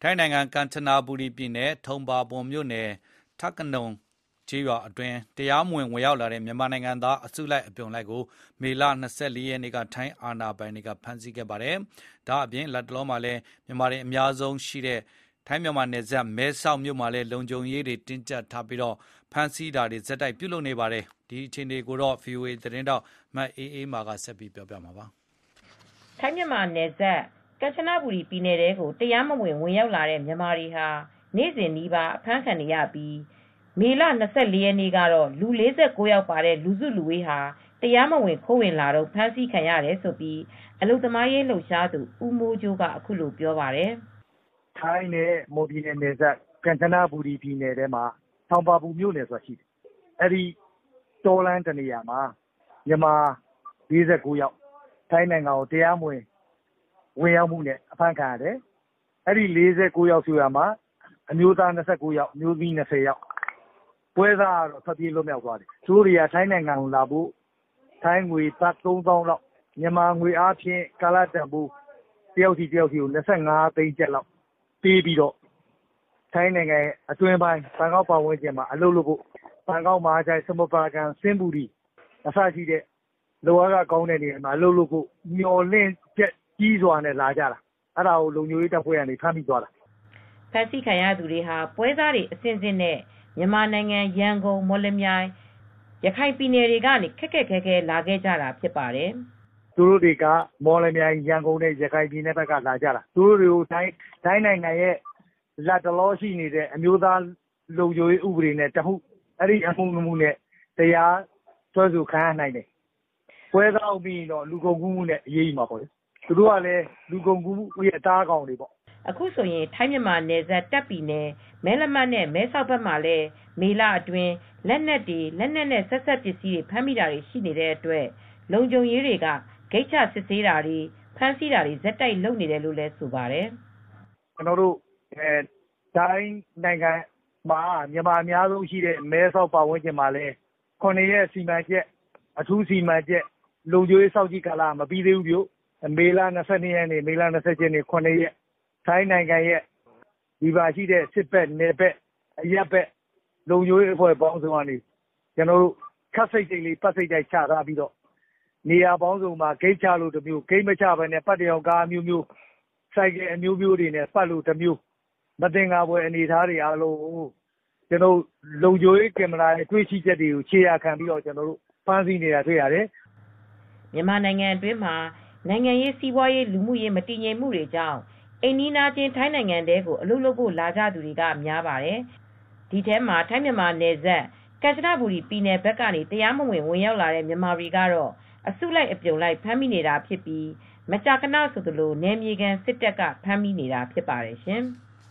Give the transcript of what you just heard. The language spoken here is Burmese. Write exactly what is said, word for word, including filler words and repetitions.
ထိုင်းနိုင်ငံကမ်ချနာဘူရီပြည်နယ်ထုံပါပွန်မြို့နယ်ထပ်ကနုံကျေးရွာအတွင်းတရားမဝင်ဝင်ရောက်လာတဲ့မြန်မာနိုင်ငံသားအစုလိုက်အပြုံလိုက်ကိုမေလ၂၄ရက်နေ့ကထိုင်းအာဏာပိုင်တွေကဖမ်းဆီးခဲ့ပါတယ်။ဒါအပြင်လက်တလောမှာလည်းမြန်မာတွေအများဆုံးရှိတဲ့ထိုင်းမြန်မာနယ်စပ်မဲဆောက်မြို့မှာလည်းလုံခြုံရေးတွေတင်းကျပ်ထားပြီးတော့ဖမ်းဆီးတာတွေဆက်တိုက်ပြုလုပ်နေပါတယ်။ဒီအခြေအနေကိုတော့ ဗွီအိုအေသတင်းတောက်မအေးအေးမာကဆက်ပြီးပြောပြမှာပါ။ထိုင်းမြန်မာနယ်စပ်ကမ်ချနဘူရီပြည်နယ်ထဲကိုတရားမဝင်ဝင်ရောက်လာတဲ့မြန်မာတွေဟာနေ့စဉ်နီးပါးအဖမ်းခံနေရပြီးမေလ၂၄ရက်နေ့ကတော့လူ၄၉ယောက်ပါတဲ့လူစုလူဝေးဟာတရားမဝင်ခိုးဝင်လာတော့ဖမ်းဆီးခံရတယ်ဆိုပြီးအလုပ်သမားရေးလှုပ်ရှားသူဦးမိုးကျိုးကအခုလိုပြောပါတယ်။ထိုင်းနဲ့မွန်ပြည်နယ်နယ်စပ်ကမ်ချနဘူရီပြည်နယ်ထဲမှာထောင်ပါပူမြို့နယ်ဆိုတာရှိတယ်။အဲဒီတောလမ်းတနေရာမှာမြန်မာ၄၉ယောက်ထိုင်းနိုင်ငံကိုတရားမဝင်ဝင်ရောက်မှုနဲ့အဖမ်းခံရတယ်။အဲဒီ၄၉ယောက်ဆိုရမှာအမျိုးသား၂၉ယောက်အမျိုးသမီး၂၀ယောက်ပွဲစားကတော့ထွက်ပြေးလွတ်မြောက်သွားတယ်။သူတို့တွေကထိုင်းနိုင်ငံကိုလာဖို့ထိုင်းငွေဘတ်သုံးသောင်းလောက်မြန်မာငွေအားဖြင့်ကာလတန်ဖိုးတယောက်စီတယောက်စီကို၂၅သိန်းကျပ်လောက်ပေးပြီးတော့ထိုင်းနိုင်ငံအတွင်းပိုင်းဘန်ကောက်ပတ်ဝန်းကျင်မှာအလုပ်လုပ်ဖို့ဘန်ကောက်မဟာချိုင်စမုပရာကန်စင်ဘူရီအစရှိတဲ့လောကကောင်းတဲ့နေရာမှာအလုပ်လုပ်ဖို့မျော်လင့်ချက်ကြီးစွာနဲ့လာကြတာအဲ့ဒါကိုလုံခြုံရေးတပ်ဖွဲ့ကနေဖမ်းမိသွားတာဖမ်းဆီးခံရသူတွေဟာပွဲစားတွေအစဉ်စဉ်နဲ့မြန်မာနိုင်ငံရန်ကုန်မော်လမြိုင်ရခိုင်ပြည်နယ်တွေကနေခက်ခက်ခဲခဲလာခဲ့ကြတာဖြစ်ပါတယ်။သူတို့တွေကမော်လမြိုင်ရန်ကုန်နဲ့ရခိုင်ပြည်နယ်ဘက်ကလာကြတာသူတို့တွေကိုတိုင်းတိုင်းနိုင်ငံရဲ့လက်တလောရှိနေတဲ့အမျိုးသားလုံခြုံရေးဥပဒေနဲ့တမှုအဲ့ဒီအမှုမှုနဲ့တရားစွဲဆိုခံရနိုင်တယ်။ပွဲစားပြီးတော့လူကုန်ကူးမှုနဲ့အေးအေးမှာပေါ့လေ။သူတို့ကလည်းလူကုန်ကူးမှုရဲ့အသားကောင်တွေပေါ့အခုဆိုရင်ထိုင်းမြန်မာနယ်စပ်တပ်ပြည်နယ်မဲလမတ်နဲ့မဲဆောက်ဘက်မှာလည်းမေလအတွင်းလက်နက်တွေလက်နက်နဲ့ဆက်ဆက်ပစ္စည်းတွေဖမ်းမိတာတွေရှိနေတဲ့အတွက်လုံခြုံရေးတွေကဂိတ်ချစစ်ဆေးတာတွေဖမ်းဆီးတာတွေဇက်တိုက်လုပ်နေတယ်လို့လည်းဆိုပါတယ်ကျွန်တော်တို့အဲတိုင်းနိုင်ငံမှာမြန်မာအများဆုံးရှိတဲ့မဲဆောက်ပတ်ဝန်းကျင်မှာလည်းခုနှစ်ရက်စီမံချက်အထူးစီမံချက်လုံခြုံရေးစောင့်ကြည့်ကာလမပြီးသေးဘူးပြို့မေလ၂၂ရက်နေ့မေလ၂၈ရက်နေ့ခုနှစ်ရက်ထိုင်းနိုင်ငံရဲ့ဒီပါရှိတဲ့စစ်ဘက်နယ်ဘက်အရက်ဘက်လုံခြုံရေးအဖွဲ့ပေါင်းစုံကနေကျွန်တော်တို့ခတ်စိတ်စိတ်လေးပတ်စိတ်တိုက်ချထားပြီးတော့နေရာပေါင်းစုံမှာဂိတ်ချလို့တစ်မျိုးဂိတ်မချဘဲနဲ့ပတ်တရောင်ကားမျိုးမျိုးစိုက်ကယ်အမျိုးမျိုးတွေနဲ့ပတ်လို့တစ်မျိုးမတင်ငါပွဲအနေထားတွေအားလုံးကျွန်တော်လုံခြုံရေးကင်မရာနဲ့တွေ့ရှိချက်တွေကိုခြေရာခံပြီးတော့ကျွန်တော်တို့ဖမ်းဆီးနေတာတွေ့ရတယ်မြန်မာနိုင်ငံအတွင်းမှာနိုင်ငံရေးစီးပွားရေးလူမှုရေးမတည်ငြိမ်မှုတွေကြောင့်အိမ်နီးနားချင်းထိုင်းနိုင်ငံတဲကိုအလုပ်လုပ်ဖို့လာကြသူတွေကများပါတယ်။ဒီထဲမှာထိုင်းမြန်မာနယ်စပ်ကမ်ချနဘူရီပြည်နယ်ဘက်ကနေတရားမဝင်ဝင်ရောက်လာတဲ့မြန်မာတွေကတော့အစုလိုက်အပြုံလိုက်ဖမ်းမိနေတာဖြစ်ပြီးမကြာခဏဆိုသလိုနယ်မြေခံစစ်တပ်ကဖမ်းမိနေတာဖြစ်ပါတယ်ရှင်။